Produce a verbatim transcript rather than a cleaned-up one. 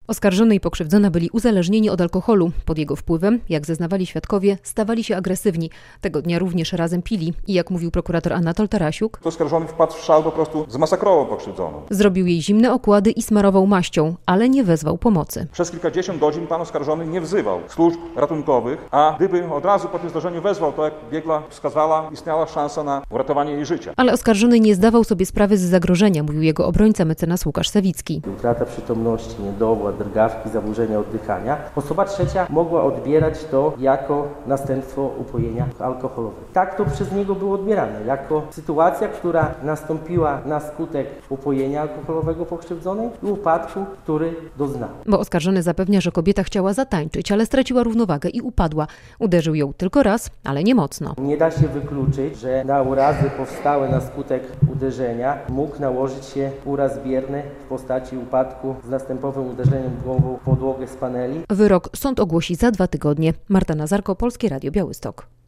Oskarżony i pokrzywdzona byli uzależnieni od alkoholu. Pod jego wpływem, jak zeznawali świadkowie, stawali się agresywni. Tego dnia również razem pili i jak mówił prokurator Anatol Tarasiuk, oskarżony wpadł w szał, po prostu zmasakrował pokrzywdzoną. Zrobił jej zimne okłady i smarował maścią, ale nie wezwał pomocy. Przez kilkadziesiąt godzin pan oskarżony nie wzywał służb ratunkowych, a gdyby od razu po tym zdarzeniu wezwał, to jak biegła wskazała, istniała szansa na uratowanie jej życia. Ale oskarżony nie zdawał sobie sprawy z zagrożenia, mówił jego obrońca mecenas Łukasz Sawicki. Utrata przytomności, niedowład, drgawki, zaburzenia oddychania. Osoba trzecia mogła odbierać to jako następstwo upojenia alkoholowego. Tak to przez niego było odbierane, jako sytuacja, która nastąpiła na skutek upojenia alkoholowego pokrzywdzonej i upadku, który doznał. Bo oskarżony zapewnia, że kobieta chciała zatańczyć, ale straciła równowagę i upadła. Uderzył ją tylko raz, ale nie mocno. Nie da się wykluczyć, że na urazy powstałe na skutek uderzenia mógł nałożyć się uraz bierny w postaci upadku z następowym uderzeniem głową w podłogę z paneli. Wyrok sąd ogłosi za dwa tygodnie. Marta Nazarko, Polskie Radio Białystok.